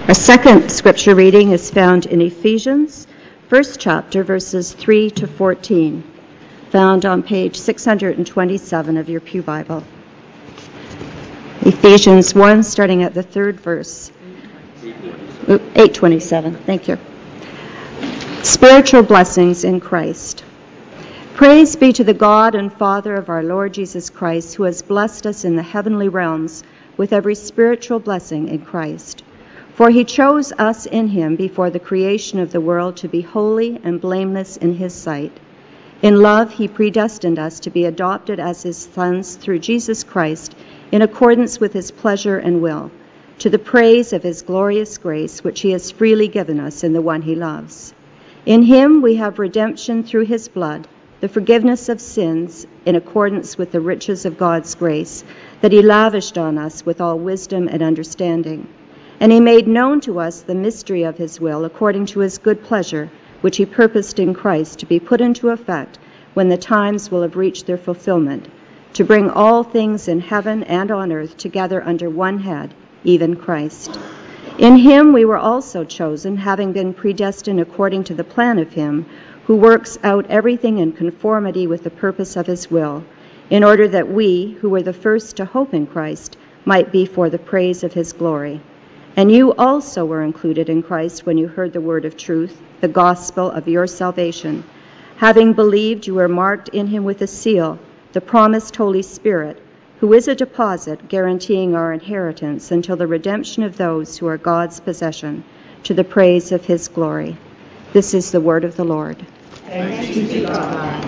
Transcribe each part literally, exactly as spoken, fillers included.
Our second scripture reading is found in Ephesians, first chapter, verses three to fourteen, found on page six hundred twenty-seven of your Pew Bible. Ephesians one, starting at the third verse. eight twenty-seven, thank you. Spiritual blessings in Christ. Praise be to the God and Father of our Lord Jesus Christ, who has blessed us in the heavenly realms with every spiritual blessing in Christ. For he chose us in him before the creation of the world to be holy and blameless in his sight. In love he predestined us to be adopted as his sons through Jesus Christ, in accordance with his pleasure and will, to the praise of his glorious grace, which he has freely given us in the one he loves. In him we have redemption through his blood, the forgiveness of sins, in accordance with the riches of God's grace, that he lavished on us with all wisdom and understanding. And he made known to us the mystery of his will, according to his good pleasure, which he purposed in Christ to be put into effect when the times will have reached their fulfillment, to bring all things in heaven and on earth together under one head, even Christ. In him we were also chosen, having been predestined according to the plan of him, who works out everything in conformity with the purpose of his will, in order that we, who were the first to hope in Christ, might be for the praise of his glory. And you also were included in Christ when you heard the word of truth, the gospel of your salvation. Having believed, you were marked in him with a seal, the promised Holy Spirit, who is a deposit guaranteeing our inheritance until the redemption of those who are God's possession, to the praise of his glory. This is the word of the Lord. Thanks be to God.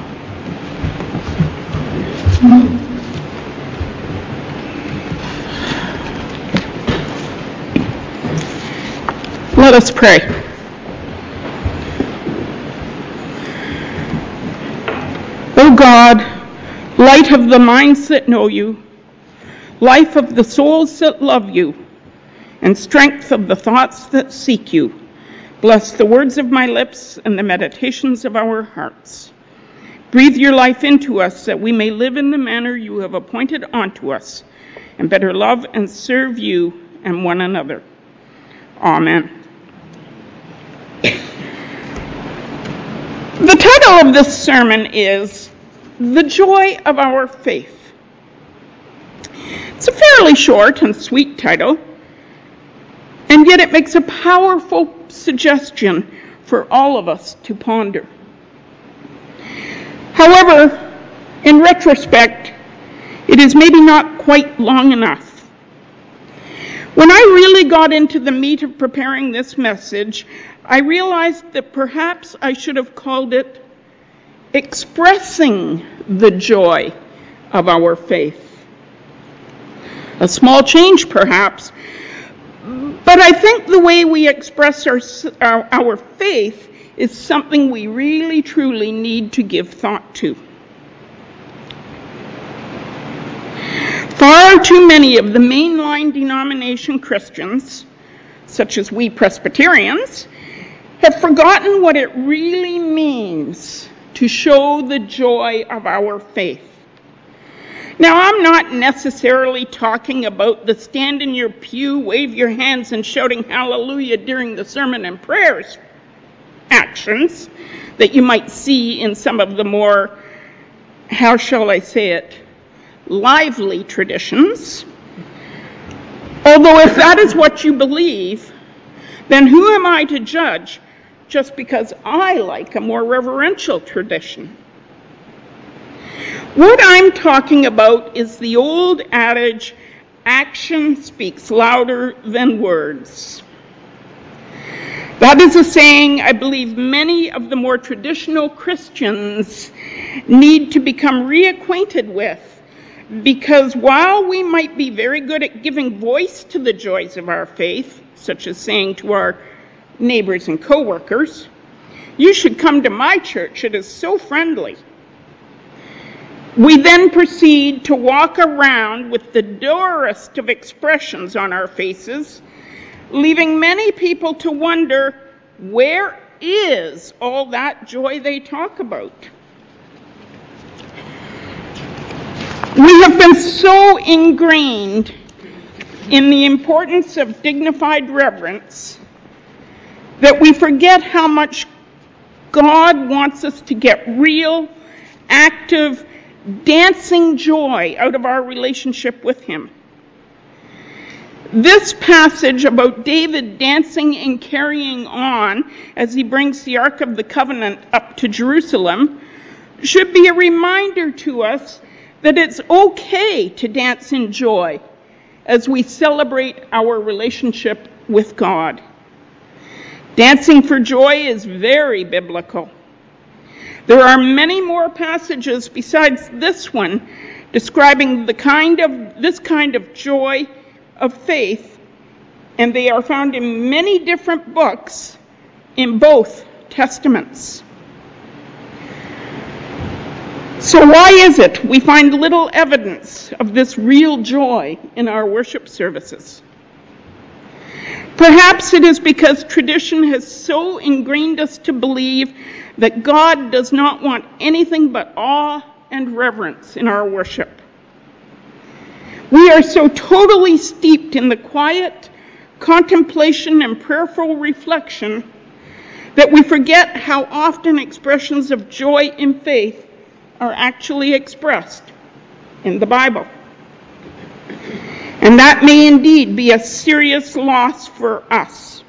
Let us pray. O God, light of the minds that know you, life of the souls that love you, and strength of the thoughts that seek you, bless the words of my lips and the meditations of our hearts. Breathe your life into us that we may live in the manner you have appointed unto us, and better love and serve you and one another. Amen. The title of this sermon is The Joy of Our Faith. It's a fairly short and sweet title, and yet it makes a powerful suggestion for all of us to ponder. However, in retrospect, it is maybe not quite long enough. When I really got into the meat of preparing this message, I realized that perhaps I should have called it Expressing the Joy of Our Faith. A small change, perhaps, but I think the way we express our, our, our faith is something we really, truly need to give thought to. Far too many of the mainline denomination Christians, such as we Presbyterians, have forgotten what it really means to show the joy of our faith. Now, I'm not necessarily talking about the stand in your pew, wave your hands, and shouting hallelujah during the sermon and prayers actions that you might see in some of the more, how shall I say it, lively traditions. Although if that is what you believe, then who am I to judge just because I like a more reverential tradition? What I'm talking about is the old adage, action speaks louder than words. That is a saying I believe many of the more traditional Christians need to become reacquainted with, because while we might be very good at giving voice to the joys of our faith, such as saying to our neighbors and co-workers, "You should come to my church, it is so friendly," we then proceed to walk around with the dourest of expressions on our faces, leaving many people to wonder, where is all that joy they talk about? We have been so ingrained in the importance of dignified reverence that we forget how much God wants us to get real, active, dancing joy out of our relationship with Him. This passage about David dancing and carrying on as he brings the Ark of the Covenant up to Jerusalem should be a reminder to us that it's okay to dance in joy as we celebrate our relationship with God. Dancing for joy is very biblical. There are many more passages besides this one describing the kind of this kind of joy of faith, and they are found in many different books in both Testaments. So why is it we find little evidence of this real joy in our worship services? Perhaps it is because tradition has so ingrained us to believe that God does not want anything but awe and reverence in our worship. We are so totally steeped in the quiet contemplation and prayerful reflection that we forget how often expressions of joy in faith are actually expressed in the Bible. And that may indeed be a serious loss for us.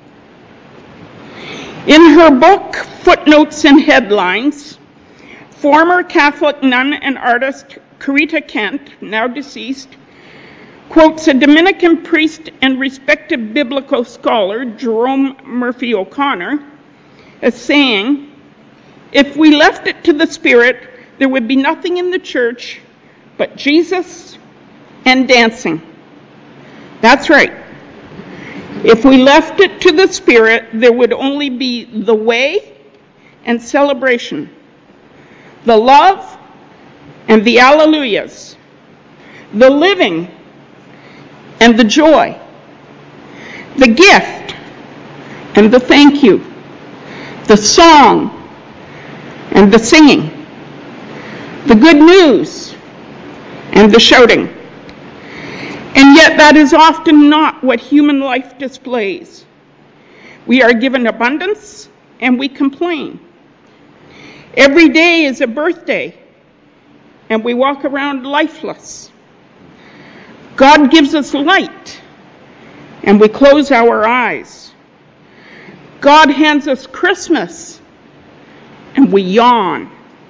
In her book, Footnotes and Headlines, former Catholic nun and artist Corita Kent, now deceased, quotes a Dominican priest and respected biblical scholar, Jerome Murphy O'Connor, as saying, "If we left it to the Spirit, there would be nothing in the church but Jesus and dancing." That's right. If we left it to the Spirit, there would only be the way and celebration, the love and the alleluias, the living and the joy, the gift and the thank you, the song and the singing, the good news and the shouting. And yet that is often not what human life displays. We are given abundance and we complain. Every day is a birthday and we walk around lifeless. God gives us light and we close our eyes. God hands us Christmas and we yawn.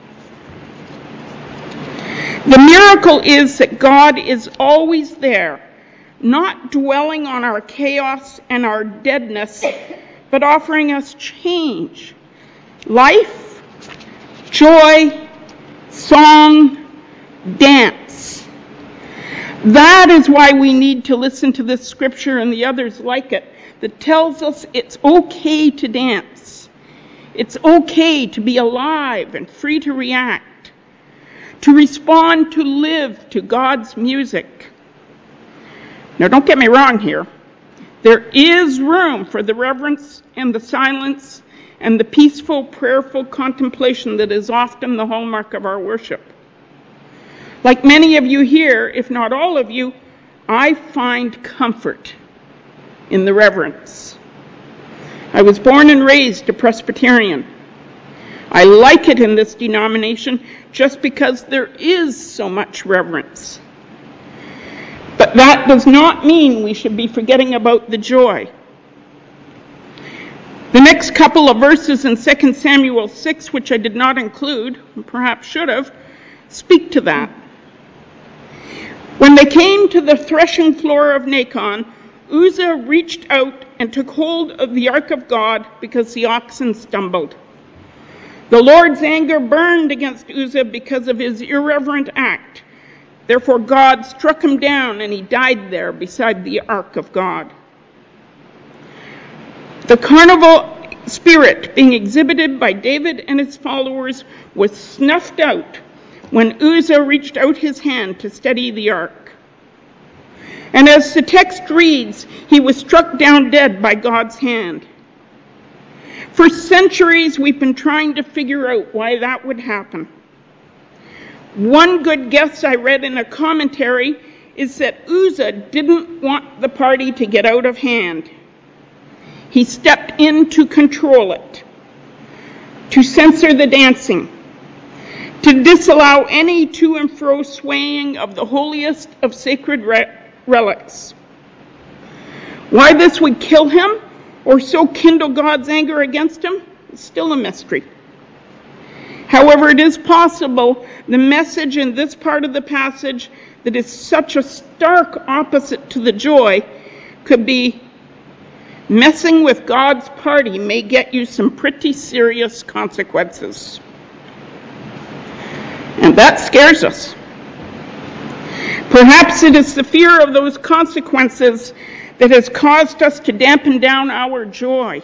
The miracle is that God is always there, not dwelling on our chaos and our deadness, but offering us change, life, joy, song, dance. That is why we need to listen to this scripture and the others like it that tells us it's okay to dance. It's okay to be alive and free to react, to respond, to live to God's music. Now, don't get me wrong here. There is room for the reverence and the silence and the peaceful, prayerful contemplation that is often the hallmark of our worship. Like many of you here, if not all of you, I find comfort in the reverence. I was born and raised a Presbyterian. I like it in this denomination just because there is so much reverence. But that does not mean we should be forgetting about the joy. The next couple of verses in Second Samuel six, which I did not include, and perhaps should have, speak to that. When they came to the threshing floor of Nacon, Uzzah reached out and took hold of the ark of God because the oxen stumbled. The Lord's anger burned against Uzzah because of his irreverent act. Therefore God struck him down and he died there beside the ark of God. The carnival spirit being exhibited by David and his followers was snuffed out when Uzzah reached out his hand to steady the ark. And as the text reads, he was struck down dead by God's hand. For centuries, we've been trying to figure out why that would happen. One good guess I read in a commentary is that Uzzah didn't want the party to get out of hand. He stepped in to control it, to censor the dancing, to disallow any to and fro swaying of the holiest of sacred re- relics. Why this would kill him or so kindle God's anger against him is still a mystery. However, it is possible the message in this part of the passage that is such a stark opposite to the joy could be messing with God's party may get you some pretty serious consequences. And that scares us. Perhaps it is the fear of those consequences that has caused us to dampen down our joy.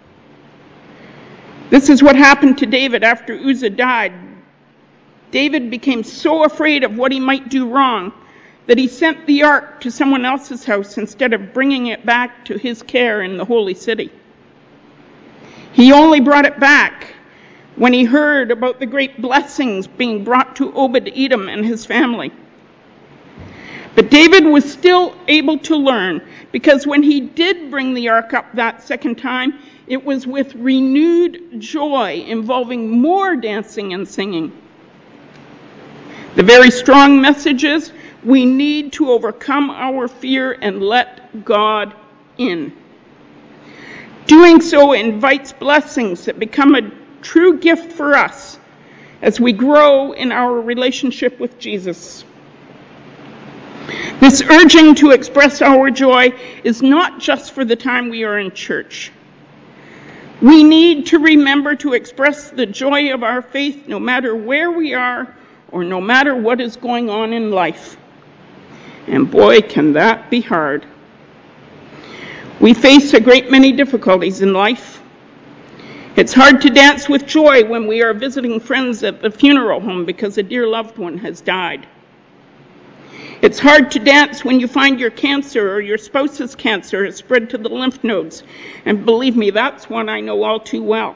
This is what happened to David after Uzzah died. David became so afraid of what he might do wrong that he sent the ark to someone else's house instead of bringing it back to his care in the holy city. He only brought it back when he heard about the great blessings being brought to Obed-Edom and his family. But David was still able to learn, because when he did bring the ark up that second time, it was with renewed joy involving more dancing and singing. The very strong message is we need to overcome our fear and let God in. Doing so invites blessings that become a true gift for us as we grow in our relationship with Jesus. This urging to express our joy is not just for the time we are in church. We need to remember to express the joy of our faith no matter where we are or no matter what is going on in life. And boy, can that be hard. We face a great many difficulties in life. It's hard to dance with joy when we are visiting friends at the funeral home because a dear loved one has died. It's hard to dance when you find your cancer or your spouse's cancer has spread to the lymph nodes. And believe me, that's one I know all too well.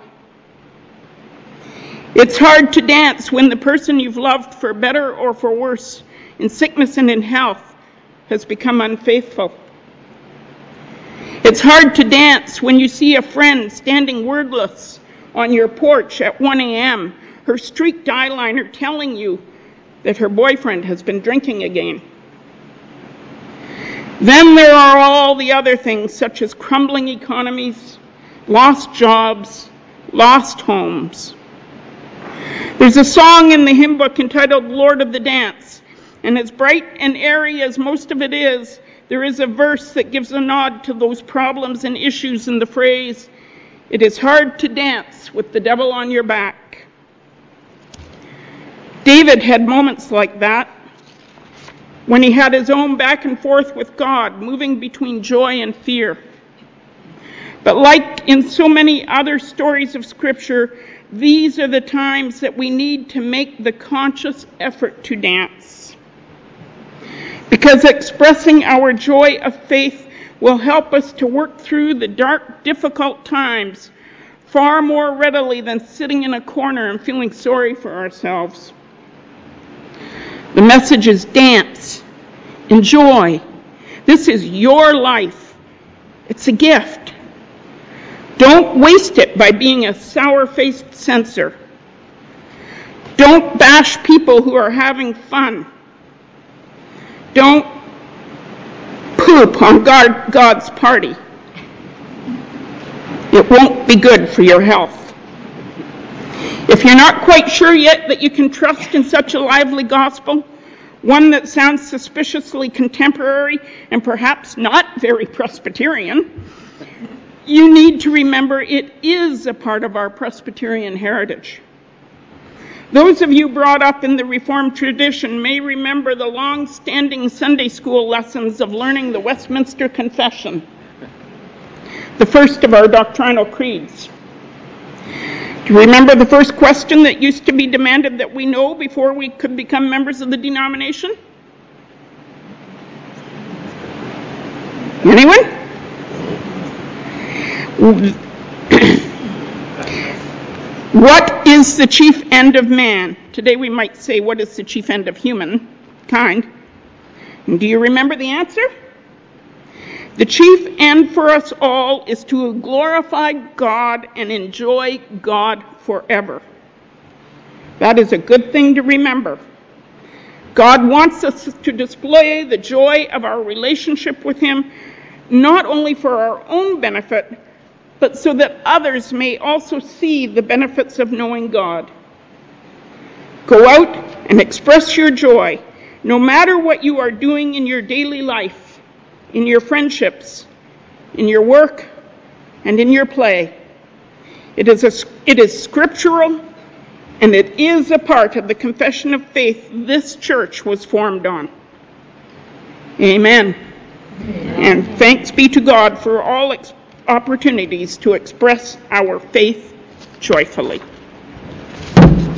It's hard to dance when the person you've loved for better or for worse, in sickness and in health, has become unfaithful. It's hard to dance when you see a friend standing wordless on your porch at one a.m., her streaked eyeliner telling you that her boyfriend has been drinking again. Then there are all the other things, such as crumbling economies, lost jobs, lost homes. There's a song in the hymn book entitled Lord of the Dance, and as bright and airy as most of it is, there is a verse that gives a nod to those problems and issues in the phrase, "It is hard to dance with the devil on your back." David had moments like that when he had his own back and forth with God, moving between joy and fear. But like in so many other stories of Scripture, these are the times that we need to make the conscious effort to dance. Because expressing our joy of faith will help us to work through the dark, difficult times far more readily than sitting in a corner and feeling sorry for ourselves. The message is dance, enjoy. This is your life. It's a gift. Don't waste it by being a sour-faced censor. Don't bash people who are having fun. Don't poop on God, God's party. It won't be good for your health. If you're not quite sure yet that you can trust in such a lively gospel, one that sounds suspiciously contemporary and perhaps not very Presbyterian, you need to remember it is a part of our Presbyterian heritage. Those of you brought up in the Reformed tradition may remember the long-standing Sunday school lessons of learning the Westminster Confession, the first of our doctrinal creeds. Do you remember the first question that used to be demanded that we know before we could become members of the denomination? Anyone? What is the chief end of man? Today we might say, what is the chief end of humankind? And do you remember the answer? The chief end for us all is to glorify God and enjoy God forever. That is a good thing to remember. God wants us to display the joy of our relationship with Him, not only for our own benefit, but so that others may also see the benefits of knowing God. Go out and express your joy, no matter what you are doing in your daily life, in your friendships, in your work, and in your play. It is, a, it is scriptural, and it is a part of the confession of faith this church was formed on. Amen. And thanks be to God for all ex- opportunities to express our faith joyfully.